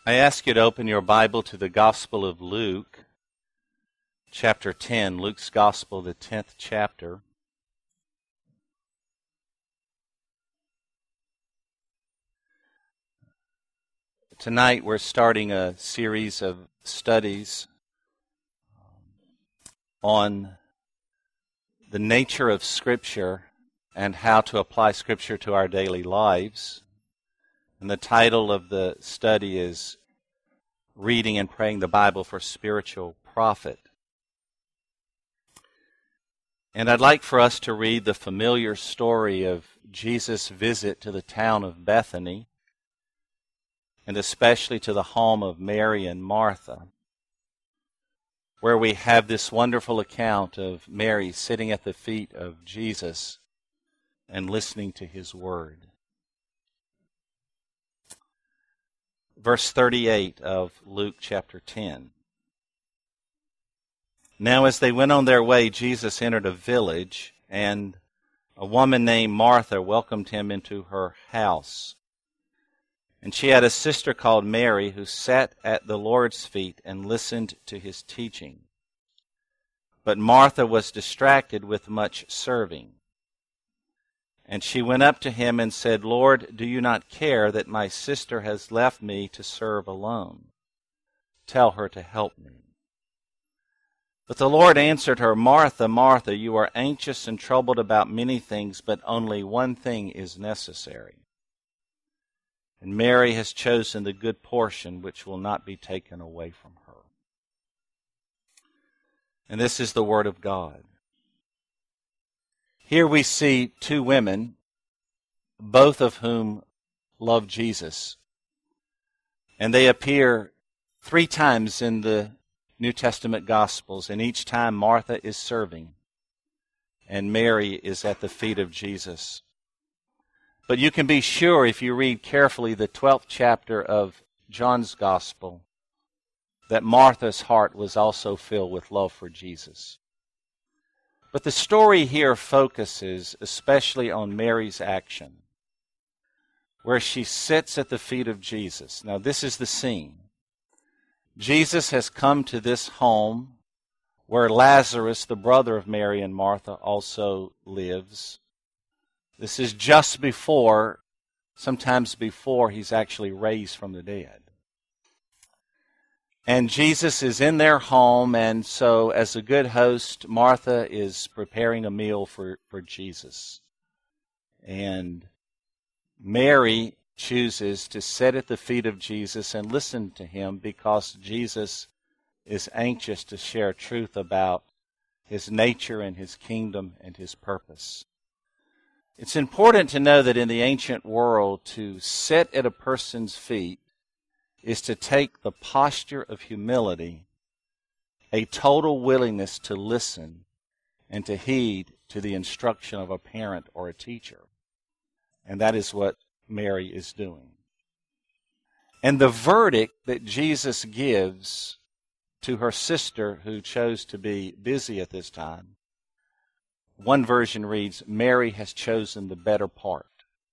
I ask you to open your Bible to the Gospel of Luke, chapter 10, Luke's Gospel, the 10th chapter. Tonight we're starting a series of studies on the nature of Scripture and how to apply Scripture to our daily lives. And the title of the study is Reading and Praying the Bible for Spiritual Profit. And I'd like for us to read the familiar story of Jesus' visit to the town of Bethany, and especially to the home of Mary and Martha, where we have this wonderful account of Mary sitting at the feet of Jesus and listening to his word. Verse 38 of Luke chapter 10. Now as they went on their way, Jesus entered a village, and a woman named Martha welcomed him into her house. And she had a sister called Mary who sat at the Lord's feet and listened to his teaching. But Martha was distracted with much serving. And she went up to him and said, Lord, do you not care that my sister has left me to serve alone? Tell her to help me. But the Lord answered her, Martha, Martha, you are anxious and troubled about many things, but only one thing is necessary. And Mary has chosen the good portion which will not be taken away from her. And this is the word of God. Here we see two women, both of whom love Jesus. And they appear 3 times in the New Testament Gospels, and each time Martha is serving, and Mary is at the feet of Jesus. But you can be sure, if you read carefully the 12th chapter of John's Gospel, that Martha's heart was also filled with love for Jesus. But the story here focuses especially on Mary's action, where she sits at the feet of Jesus. Now this is the scene. Jesus has come to this home where Lazarus, the brother of Mary and Martha, also lives. This is just before, sometimes before, he's actually raised from the dead. And Jesus is in their home, and so as a good host, Martha is preparing a meal for Jesus. And Mary chooses to sit at the feet of Jesus and listen to him because Jesus is anxious to share truth about his nature and his kingdom and his purpose. It's important to know that in the ancient world, to sit at a person's feet is to take the posture of humility, a total willingness to listen and to heed to the instruction of a parent or a teacher. And that is what Mary is doing. And the verdict that Jesus gives to her sister who chose to be busy at this time, one version reads, Mary has chosen the better part.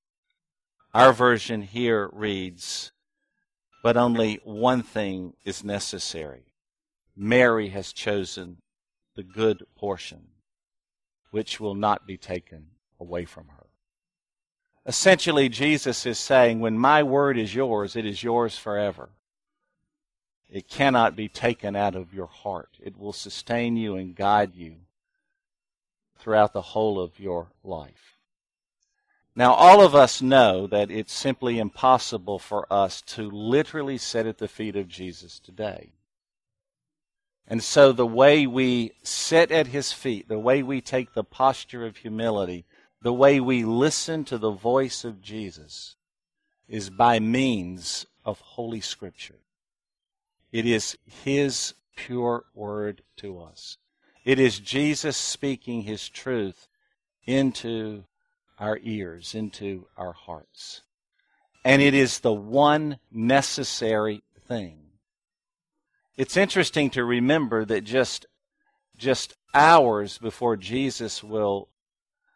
Our version here reads, but only one thing is necessary. Mary has chosen the good portion, which will not be taken away from her. Essentially, Jesus is saying, when my word is yours, it is yours forever. It cannot be taken out of your heart. It will sustain you and guide you throughout the whole of your life. Now, all of us know that it's simply impossible for us to literally sit at the feet of Jesus today. And so the way we sit at his feet, the way we take the posture of humility, the way we listen to the voice of Jesus is by means of Holy Scripture. It is his pure word to us. It is Jesus speaking his truth into our ears, into our hearts. And it is the one necessary thing. It's interesting to remember that just hours before Jesus will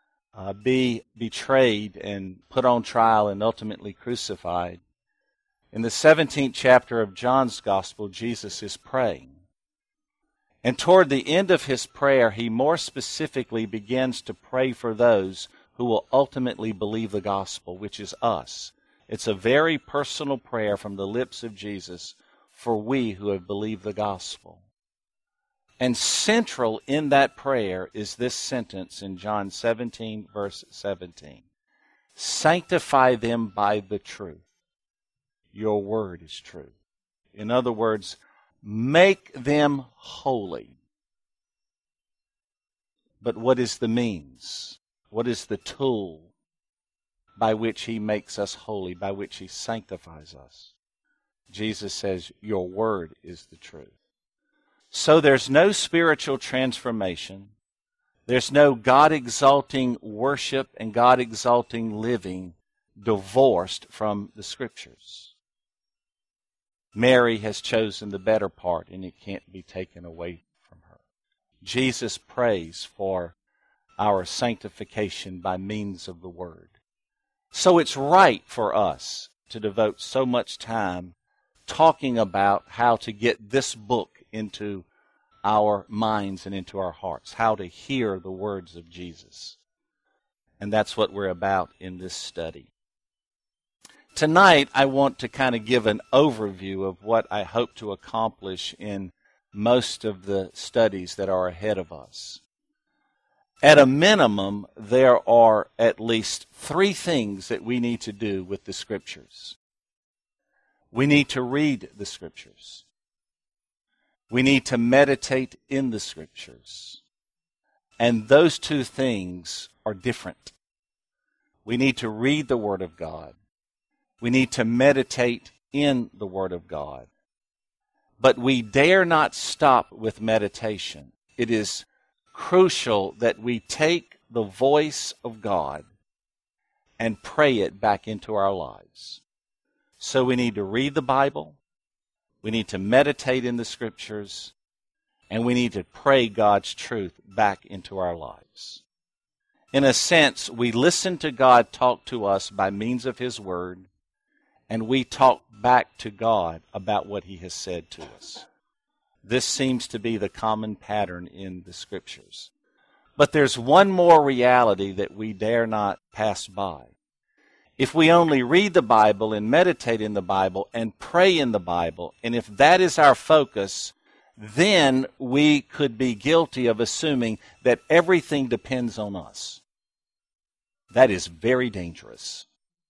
be betrayed and put on trial and ultimately crucified, In the 17th chapter of John's Gospel, Jesus is praying. And toward the end of his prayer, he more specifically begins to pray for those who will ultimately believe the gospel, which is us. It's a very personal prayer from the lips of Jesus for we who have believed the gospel. And central in that prayer is this sentence in John 17, verse 17. Sanctify them by the truth. Your word is true. In other words, make them holy. But what is the means? What is the tool by which he makes us holy, by which he sanctifies us? Jesus says, your word is the truth. So there's no spiritual transformation. There's no God-exalting worship and God-exalting living divorced from the Scriptures. Mary has chosen the better part, and it can't be taken away from her. Jesus prays for our sanctification by means of the Word. So it's right for us to devote so much time talking about how to get this book into our minds and into our hearts, how to hear the words of Jesus. And that's what we're about in this study. Tonight, I want to kind of give an overview of what I hope to accomplish in most of the studies that are ahead of us. At a minimum, there are at least 3 things that we need to do with the Scriptures. We need to read the Scriptures. We need to meditate in the Scriptures. And those 2 things are different. We need to read the Word of God. We need to meditate in the Word of God. But we dare not stop with meditation. It is crucial that we take the voice of God and pray it back into our lives. So we need to read the Bible, we need to meditate in the Scriptures, and we need to pray God's truth back into our lives. In a sense, we listen to God talk to us by means of His Word, and we talk back to God about what He has said to us. This seems to be the common pattern in the Scriptures. But there's one more reality that we dare not pass by. If we only read the Bible and meditate in the Bible and pray in the Bible, and if that is our focus, then we could be guilty of assuming that everything depends on us. That is very dangerous.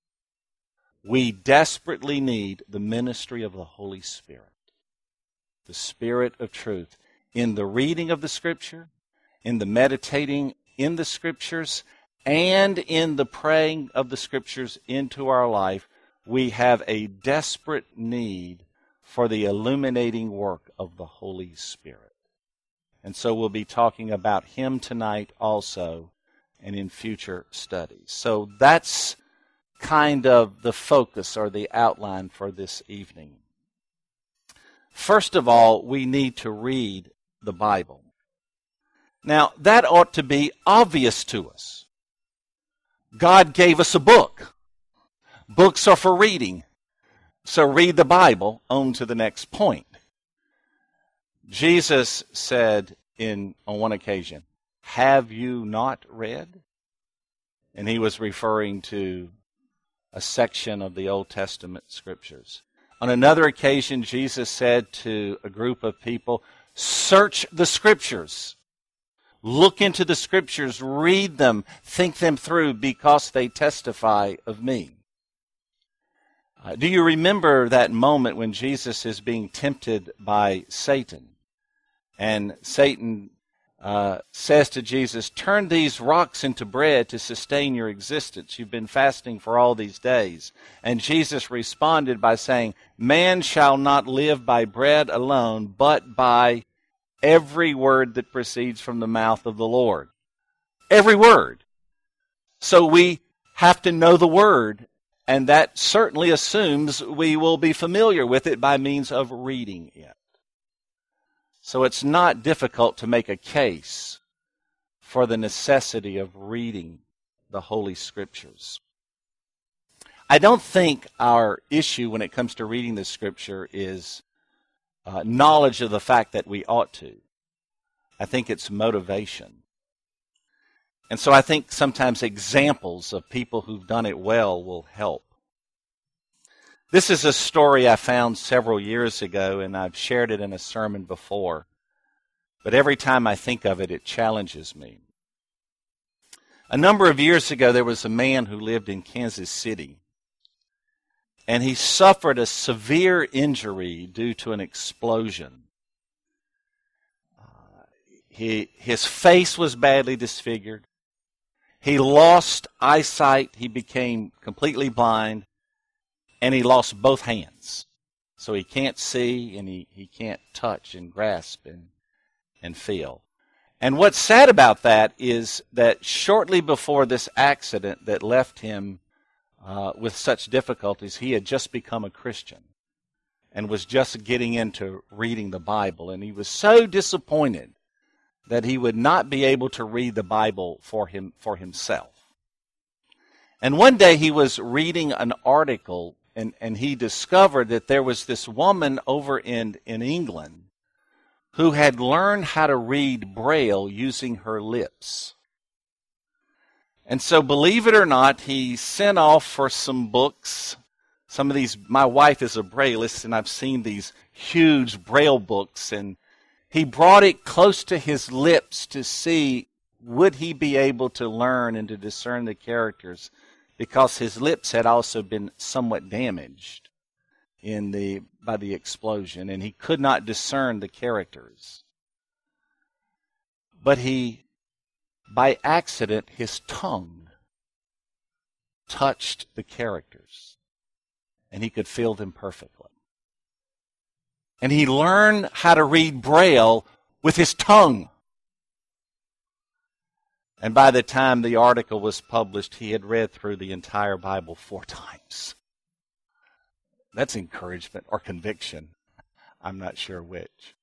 We desperately need the ministry of the Holy Spirit, the Spirit of truth, in the reading of the Scripture, in the meditating in the Scriptures, and in the praying of the Scriptures into our life. We have a desperate need for the illuminating work of the Holy Spirit. And so we'll be talking about Him tonight also and in future studies. So that's kind of the focus or the outline for this evening. First of all, we need to read the Bible. Now, that ought to be obvious to us. God gave us a book. Books are for reading. So read the Bible. On to the next point. Jesus said on one occasion, "Have you not read?" And he was referring to a section of the Old Testament Scriptures. On another occasion, Jesus said to a group of people, "Search the Scriptures. Look into the Scriptures, read them, think them through, because they testify of me." Do you remember that moment when Jesus is being tempted by Satan? And Satan says to Jesus, "Turn these rocks into bread to sustain your existence. You've been fasting for all these days." And Jesus responded by saying, "Man shall not live by bread alone, but by every word that proceeds from the mouth of the Lord." Every word. So we have to know the Word, and that certainly assumes we will be familiar with it by means of reading it. So it's not difficult to make a case for the necessity of reading the Holy Scriptures. I don't think our issue when it comes to reading the Scripture is knowledge of the fact that we ought to. I think it's motivation. And so I think sometimes examples of people who've done it well will help. This is a story I found several years ago, and I've shared it in a sermon before. But every time I think of it, it challenges me. A number of years ago, there was a man who lived in Kansas City, and he suffered a severe injury due to an explosion. His face was badly disfigured. He lost eyesight. He became completely blind, and he lost both hands. So he can't see, and he can't touch and grasp and feel. And what's sad about that is that shortly before this accident that left him with such difficulties, he had just become a Christian and was just getting into reading the Bible. And he was so disappointed that he would not be able to read the Bible for himself. And one day he was reading an article, and he discovered that there was this woman over in England who had learned how to read Braille using her lips. And so, believe it or not, he sent off for some books. Some of these, my wife is a Brailleist, and I've seen these huge Braille books, and he brought it close to his lips to see would he be able to learn and to discern the characters, because his lips had also been somewhat damaged by the explosion, and he could not discern the characters. But by accident, his tongue touched the characters, and he could feel them perfectly. And he learned how to read Braille with his tongue. And by the time the article was published, he had read through the entire Bible 4 times. That's encouragement or conviction. I'm not sure which.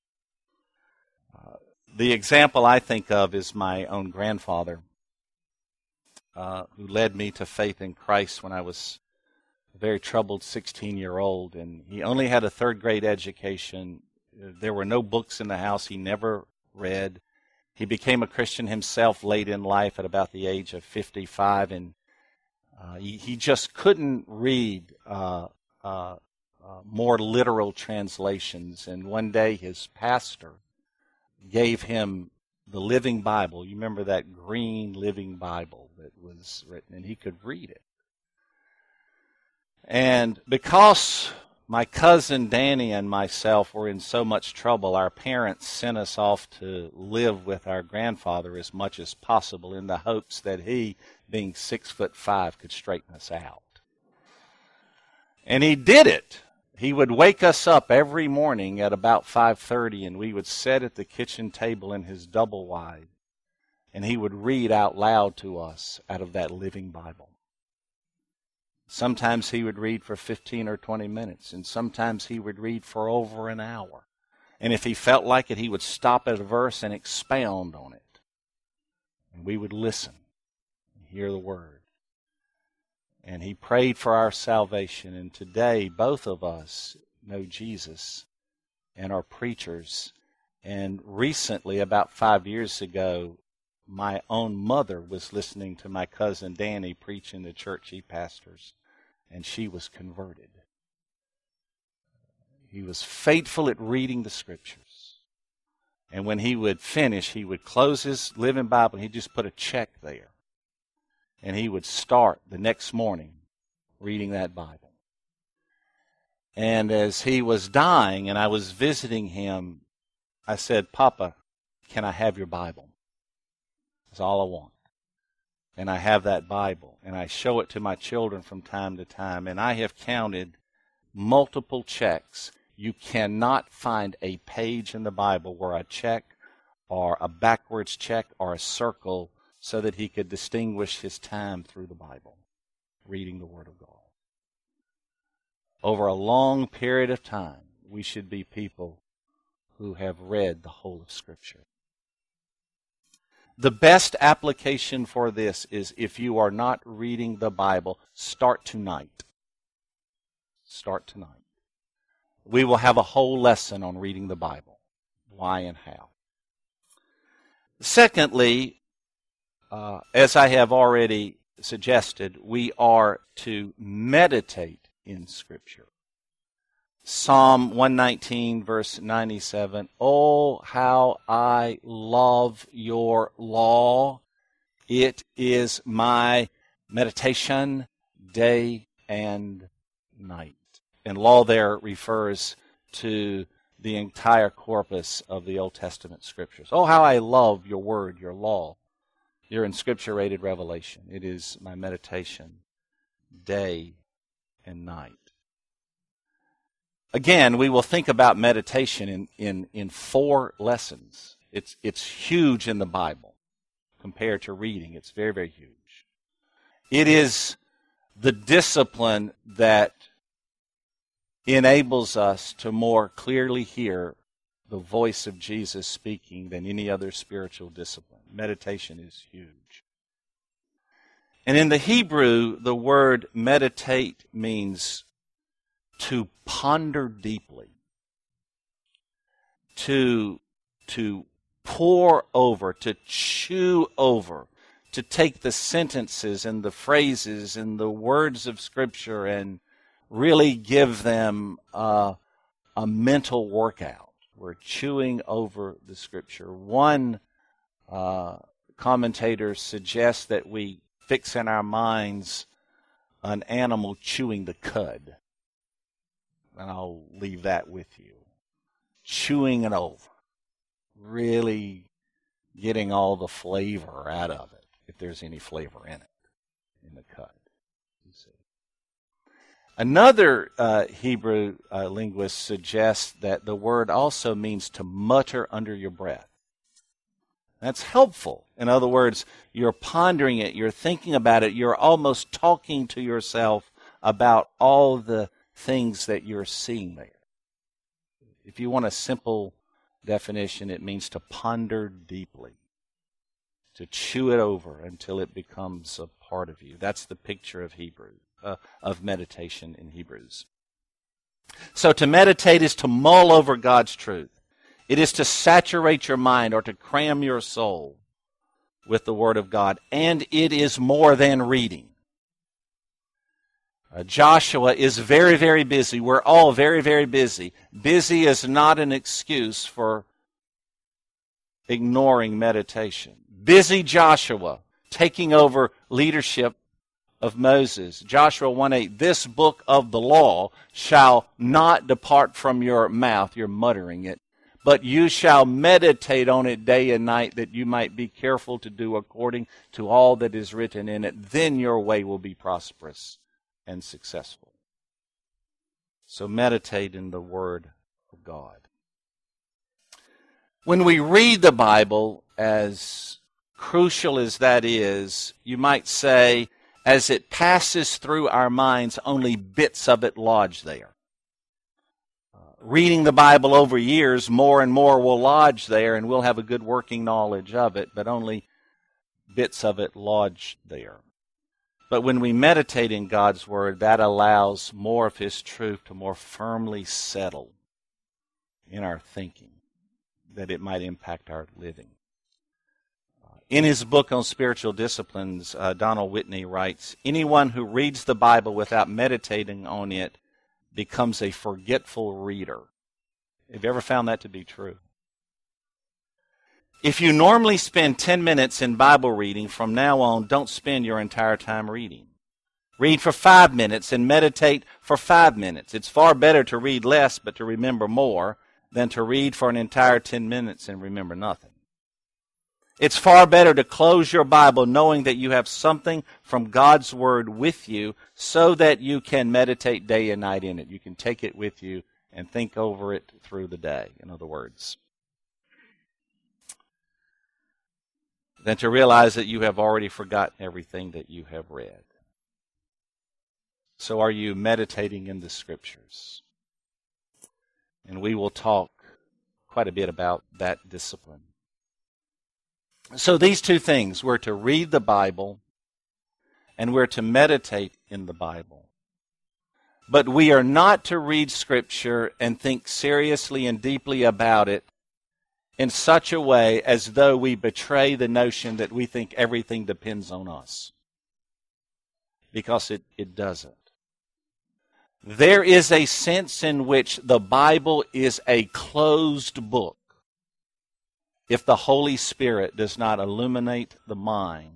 The example I think of is my own grandfather, who led me to faith in Christ when I was a very troubled 16-year-old, and he only had a third-grade education. There were no books in the house. He never read. He became a Christian himself late in life at about the age of 55, and he just couldn't read more literal translations. And one day his pastor gave him the Living Bible. You remember that green Living Bible that was written, and he could read it. And because my cousin Danny and myself were in so much trouble, our parents sent us off to live with our grandfather as much as possible in the hopes that he, being 6'5", could straighten us out. And he did it. He would wake us up every morning at about 5:30, and we would sit at the kitchen table in his double wide, and he would read out loud to us out of that Living Bible. Sometimes he would read for 15 or 20 minutes, and sometimes he would read for over an hour. And if he felt like it, he would stop at a verse and expound on it. And we would listen and hear the word. And he prayed for our salvation. And today, both of us know Jesus and are preachers. And recently, about 5 years ago, my own mother was listening to my cousin Danny preach in the church he pastors, and she was converted. He was faithful at reading the Scriptures. And when he would finish, he would close his Living Bible, and he'd just put a check there. And he would start the next morning reading that Bible. And as he was dying and I was visiting him, I said, "Papa, can I have your Bible? That's all I want." And I have that Bible, and I show it to my children from time to time, and I have counted multiple checks. You cannot find a page in the Bible where a check or a backwards check or a circle so that he could distinguish his time through the Bible, reading the Word of God. Over a long period of time, we should be people who have read the whole of Scripture. The best application for this is if you are not reading the Bible, start tonight. start tonight. We will have a whole lesson on reading the Bible, why and how. Secondly, as I have already suggested, we are to meditate in Scripture. Psalm 119, verse 97, "Oh, how I love your law. It is my meditation day and night." And law there refers to the entire corpus of the Old Testament Scriptures. Oh, how I love your word, your law, your inscripturated revelation. It is my meditation day and night. Again, we will think about meditation in 4 lessons. It's huge in the Bible compared to reading. It's very, very huge. It is the discipline that enables us to more clearly hear the voice of Jesus speaking than any other spiritual discipline. Meditation is huge. And in the Hebrew, the word meditate means to ponder deeply, to pore over, to chew over, to take the sentences and the phrases and the words of Scripture and really give them a mental workout. We're chewing over the Scripture. One commentator suggests that we fix in our minds an animal chewing the cud. And I'll leave that with you. Chewing it over. Really getting all the flavor out of it, if there's any flavor in it, in the cud. You see. Another Hebrew linguist suggests that the word also means to mutter under your breath. That's helpful. In other words, you're pondering it, you're thinking about it, you're almost talking to yourself about all the things that you're seeing there. If you want a simple definition, it means to ponder deeply, to chew it over until it becomes a part of you. That's the picture of of meditation in Hebrews. So to meditate is to mull over God's truth. It is to saturate your mind or to cram your soul with the Word of God. And it is more than reading. Joshua is very, very busy. We're all very, very busy. Busy is not an excuse for ignoring meditation. Busy Joshua taking over leadership of Moses. Joshua 1:8, "This book of the law shall not depart from your mouth," you're muttering it, "but you shall meditate on it day and night, that you might be careful to do according to all that is written in it. Then your way will be prosperous and successful." So meditate in the Word of God. When we read the Bible, as crucial as that is, you might say, as it passes through our minds, only bits of it lodge there. Reading the Bible over years, more and more will lodge there, and we'll have a good working knowledge of it, but only bits of it lodge there. But when we meditate in God's Word, that allows more of His truth to more firmly settle in our thinking, that it might impact our living. In his book on spiritual disciplines, Donald Whitney writes, "Anyone who reads the Bible without meditating on it becomes a forgetful reader." Have you ever found that to be true? If you normally spend 10 minutes in Bible reading, from now on, don't spend your entire time reading. Read for 5 minutes and meditate for 5 minutes. It's far better to read less but to remember more than to read for an entire 10 minutes and remember nothing. It's far better to close your Bible knowing that you have something from God's Word with you so that you can meditate day and night in it. You can take it with you and think over it through the day, in other words, than to realize that you have already forgotten everything that you have read. So are you meditating in the Scriptures? And we will talk quite a bit about that discipline. So these two things, we're to read the Bible and we're to meditate in the Bible. But we are not to read Scripture and think seriously and deeply about it in such a way as though we betray the notion that we think everything depends on us. Because it doesn't. There is a sense in which the Bible is a closed book if the Holy Spirit does not illuminate the mind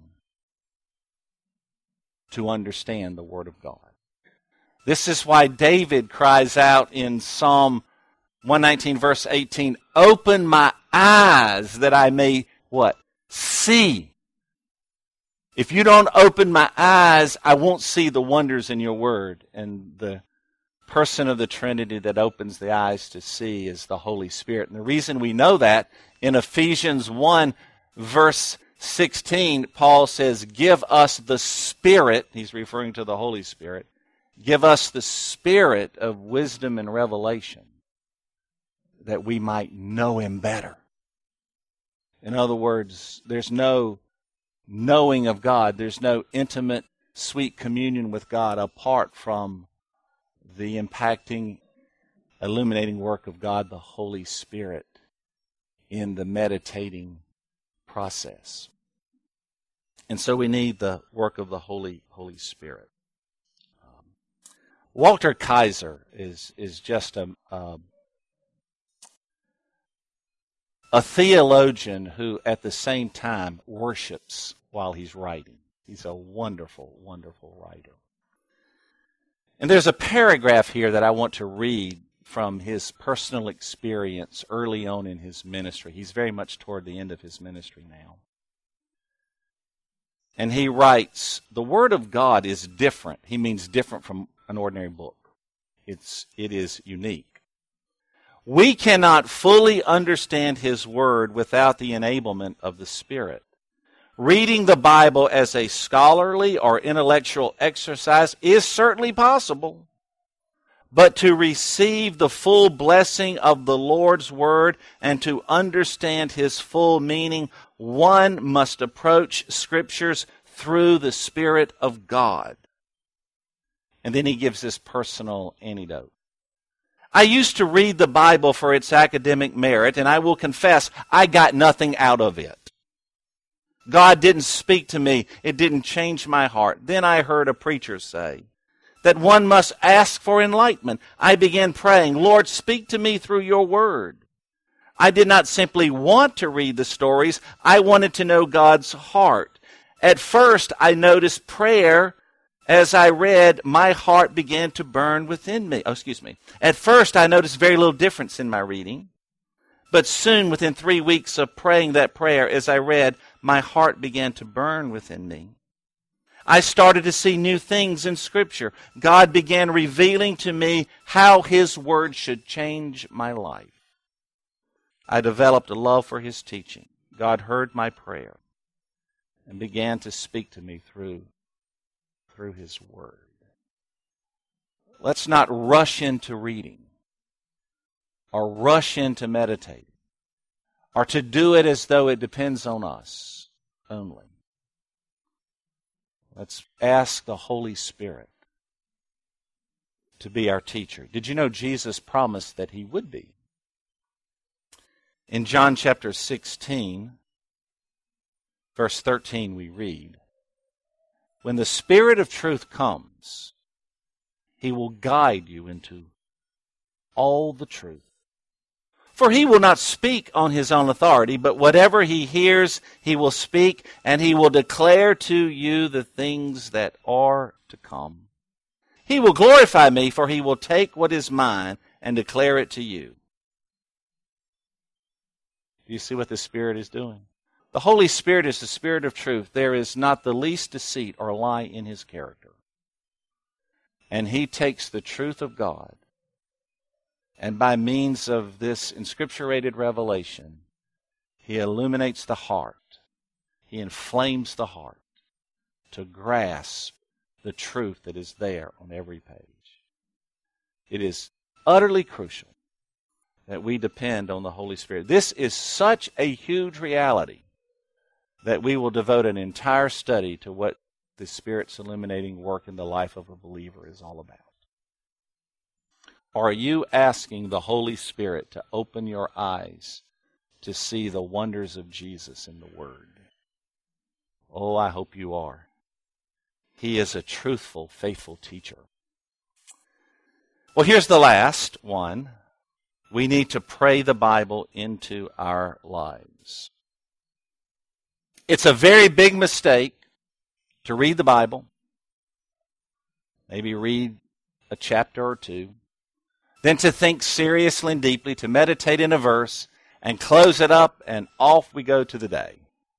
to understand the Word of God. This is why David cries out in Psalm 119, verse 18, "Open my eyes that I may," what? "See." If you don't open my eyes, I won't see the wonders in your Word. And the person of the Trinity that opens the eyes to see is the Holy Spirit. And the reason we know that, in Ephesians 1, verse 16, Paul says, "Give us the Spirit," he's referring to the Holy Spirit, "give us the Spirit of wisdom and revelation, that we might know Him better." In other words, there's no knowing of God, there's no intimate, sweet communion with God apart from the impacting, illuminating work of God, the Holy Spirit, in the meditating process. And so we need the work of the Holy Spirit. Walter Kaiser is just a theologian who at the same time worships while he's writing. He's a wonderful, wonderful writer. And there's a paragraph here that I want to read from his personal experience early on in his ministry. He's very much toward the end of his ministry now. And he writes, "The Word of God is different." He means different from an ordinary book. It is unique. "We cannot fully understand His Word without the enablement of the Spirit. Reading the Bible as a scholarly or intellectual exercise is certainly possible. But to receive the full blessing of the Lord's Word and to understand His full meaning, one must approach Scriptures through the Spirit of God." And then he gives this personal anecdote. "I used to read the Bible for its academic merit, and I will confess I got nothing out of it. God didn't speak to me. It didn't change my heart. Then I heard a preacher say that one must ask for enlightenment. I began praying, 'Lord, speak to me through your word.' I did not simply want to read the stories. I wanted to know God's heart. At first, I noticed prayer. As I read, my heart began to burn within me." At first, I noticed very little difference in my reading. But soon, within 3 weeks of praying that prayer, as I read, my heart began to burn within me. I started to see new things in Scripture. God began revealing to me how His Word should change my life. I developed a love for His teaching. God heard my prayer and began to speak to me through His Word." Let's not rush into reading or rush into meditating or to do it as though it depends on us only. Let's ask the Holy Spirit to be our teacher. Did you know Jesus promised that He would be? In John chapter 16, verse 13, we read, "When the Spirit of truth comes, He will guide you into all the truth. For He will not speak on His own authority, but whatever He hears, He will speak, and He will declare to you the things that are to come. He will glorify me, for He will take what is mine and declare it to you." Do you see what the Spirit is doing? The Holy Spirit is the Spirit of truth. There is not the least deceit or lie in His character. And He takes the truth of God, and by means of this inscripturated revelation, He illuminates the heart. He inflames the heart to grasp the truth that is there on every page. It is utterly crucial that we depend on the Holy Spirit. This is such a huge reality that we will devote an entire study to what the Spirit's illuminating work in the life of a believer is all about. Or are you asking the Holy Spirit to open your eyes to see the wonders of Jesus in the Word? Oh, I hope you are. He is a truthful, faithful teacher. Well, here's the last one. We need to pray the Bible into our lives. It's a very big mistake to read the Bible, maybe read a chapter or two, then to think seriously and deeply, to meditate in a verse, and close it up, and off we go to the day.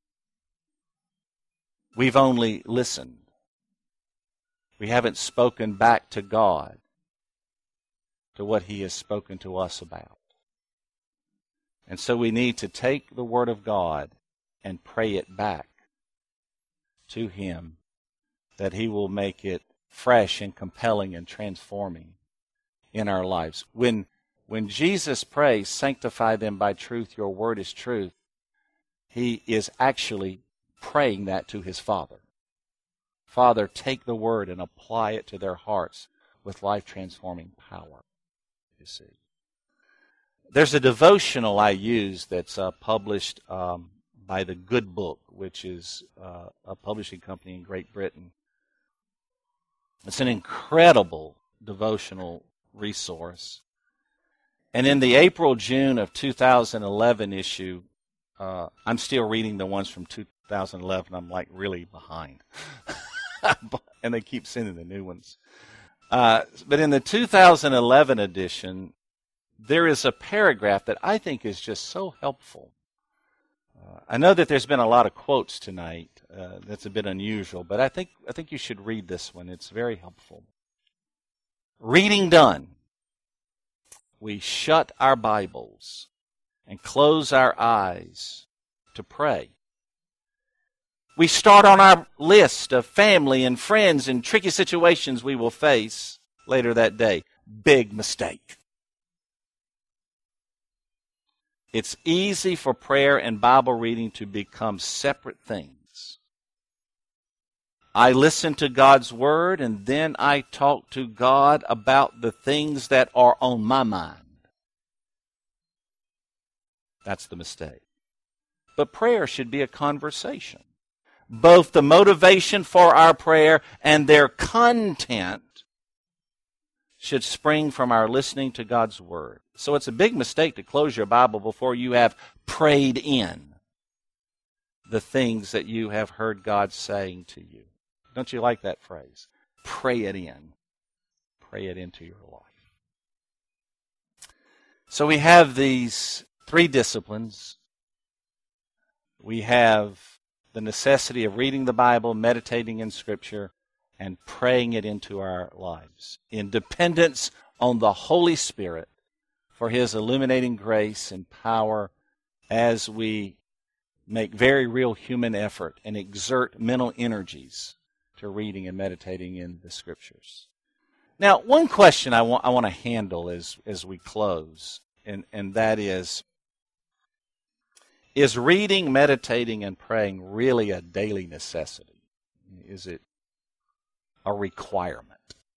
We've only listened. We haven't spoken back to God to what He has spoken to us about. And so we need to take the Word of God and pray it back to Him, that He will make it fresh and compelling and transforming in our lives. When Jesus prays, sanctify them by truth, your word is truth, He is actually praying that to His Father. Father, take the word and apply it to their hearts with life-transforming power, you see. There's a devotional I use that's published by the Good Book, which is a publishing company in Great Britain. It's an incredible devotional resource. And in the April-June of 2011 issue, I'm still reading the ones from 2011. I'm like really behind. And they keep sending the new ones. But in the 2011 edition, there is a paragraph that I think is just so helpful. I know that there's been a lot of quotes tonight. That's a bit unusual, but I think you should read this one. It's very helpful. Reading done, we shut our Bibles and close our eyes to pray. We start on our list of family and friends and tricky situations we will face later that day. Big mistake. It's easy for prayer and Bible reading to become separate things. I listen to God's Word and then I talk to God about the things that are on my mind. That's the mistake. But prayer should be a conversation. Both the motivation for our prayer and their content should spring from our listening to God's Word. So it's a big mistake to close your Bible before you have prayed in the things that you have heard God saying to you. Don't you like that phrase? Pray it in. Pray it into your life. So we have these three disciplines. We have the necessity of reading the Bible, meditating in Scripture, and praying it into our lives in dependence on the Holy Spirit for His illuminating grace and power as we make very real human effort and exert mental energies to reading and meditating in the Scriptures. Now, one question I want to handle as we close, and that is reading, meditating, and praying really a daily necessity? Is it a requirement?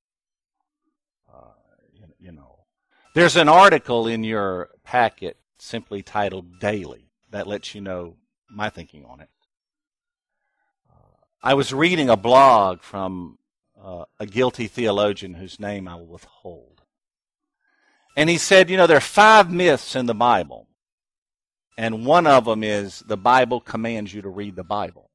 There's an article in your packet simply titled Daily that lets you know my thinking on it. I was reading a blog from a guilty theologian whose name I will withhold. And he said, there are 5 myths in the Bible. And one of them is the Bible commands you to read the Bible.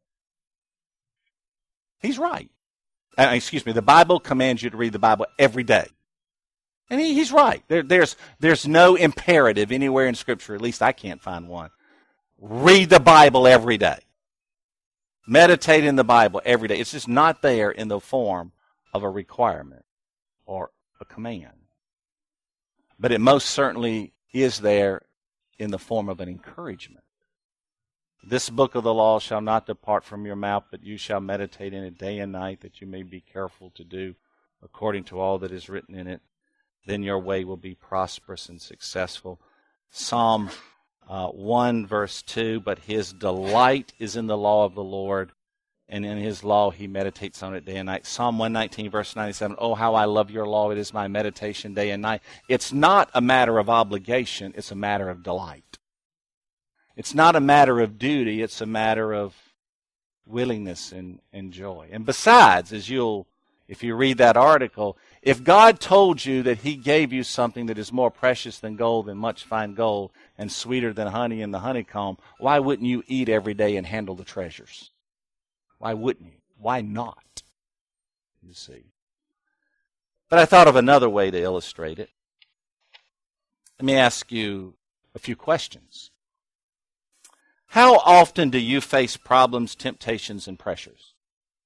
He's right. The Bible commands you to read the Bible every day. And he's right. There's no imperative anywhere in Scripture, at least I can't find one. Read the Bible every day. Meditate in the Bible every day. It's just not there in the form of a requirement or a command. But it most certainly is there in the form of an encouragement. This book of the law shall not depart from your mouth, but you shall meditate in it day and night, that you may be careful to do according to all that is written in it. Then your way will be prosperous and successful. Psalm 1 verse 2, but his delight is in the law of the Lord, and in his law he meditates on it day and night. Psalm 119, verse 97, oh, how I love your law. It is my meditation day and night. It's not a matter of obligation. It's a matter of delight. It's not a matter of duty. It's a matter of willingness and joy. And besides, if you read that article, if God told you that he gave you something that is more precious than gold and much fine gold and sweeter than honey in the honeycomb, why wouldn't you eat every day and handle the treasures? Why wouldn't you? Why not? You see. But I thought of another way to illustrate it. Let me ask you a few questions. How often do you face problems, temptations, and pressures?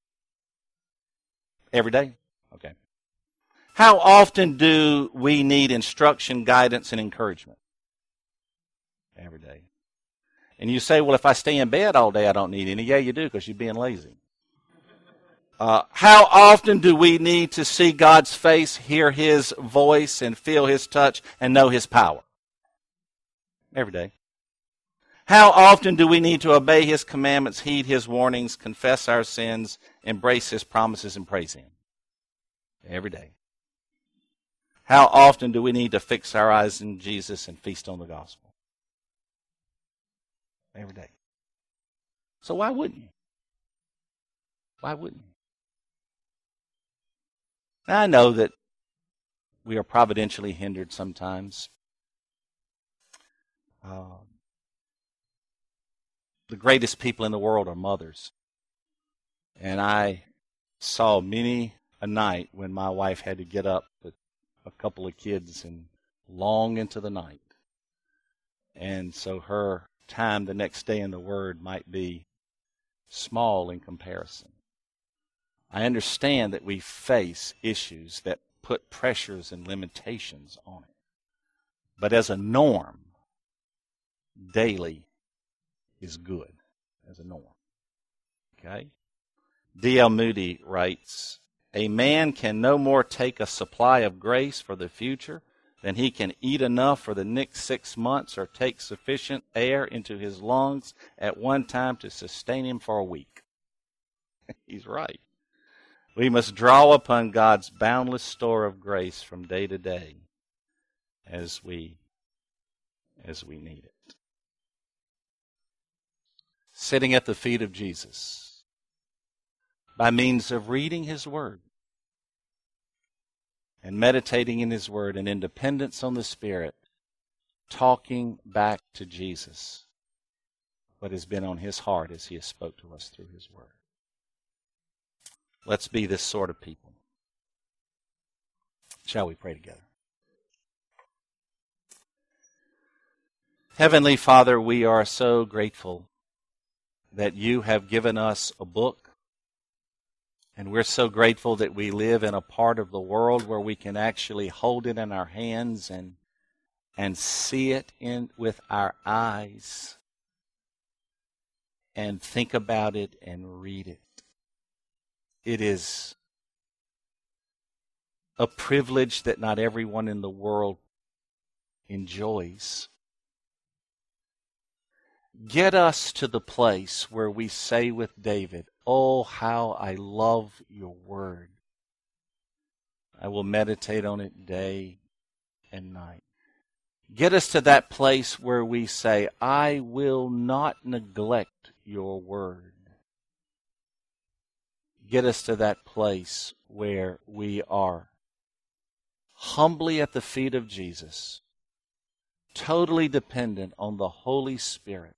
Every day? Okay. How often do we need instruction, guidance, and encouragement? Every day. And you say, well, if I stay in bed all day, I don't need any. Yeah, you do, because you're being lazy. How often do we need to see God's face, hear his voice, and feel his touch, and know his power? Every day. How often do we need to obey his commandments, heed his warnings, confess our sins, embrace his promises, and praise him? Every day. How often do we need to fix our eyes on Jesus and feast on the gospel? Every day. So why wouldn't you? Why wouldn't you? Now, I know that we are providentially hindered sometimes. The greatest people in the world are mothers. And I saw many a night when my wife had to get up with a couple of kids and long into the night. And so her time the next day in the Word might be small in comparison. I understand that we face issues that put pressures and limitations on it. But as a norm, daily is good as a norm. Okay? D.L. Moody writes, a man can no more take a supply of grace for the future than he can eat enough for the next 6 months or take sufficient air into his lungs at one time to sustain him for a week. He's right. We must draw upon God's boundless store of grace from day to day as we need it. Sitting at the feet of Jesus by means of reading his word and meditating in his word and in dependence on the Spirit, talking back to Jesus what has been on his heart as he has spoke to us through his word. Let's be this sort of people. Shall we pray together? Heavenly Father, we are so grateful that you have given us a book, and we're so grateful that we live in a part of the world where we can actually hold it in our hands and see it with our eyes and think about it and read it. It is a privilege that not everyone in the world enjoys. Get us to the place where we say with David, oh, how I love your word. I will meditate on it day and night. Get us to that place where we say, I will not neglect your word. Get us to that place where we are humbly at the feet of Jesus, totally dependent on the Holy Spirit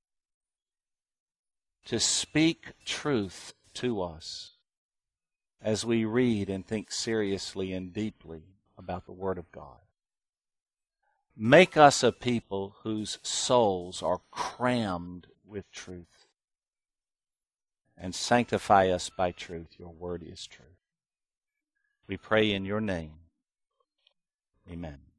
to speak truth to us as we read and think seriously and deeply about the Word of God. Make us a people whose souls are crammed with truth, and sanctify us by truth. Your Word is truth. We pray in your name. Amen.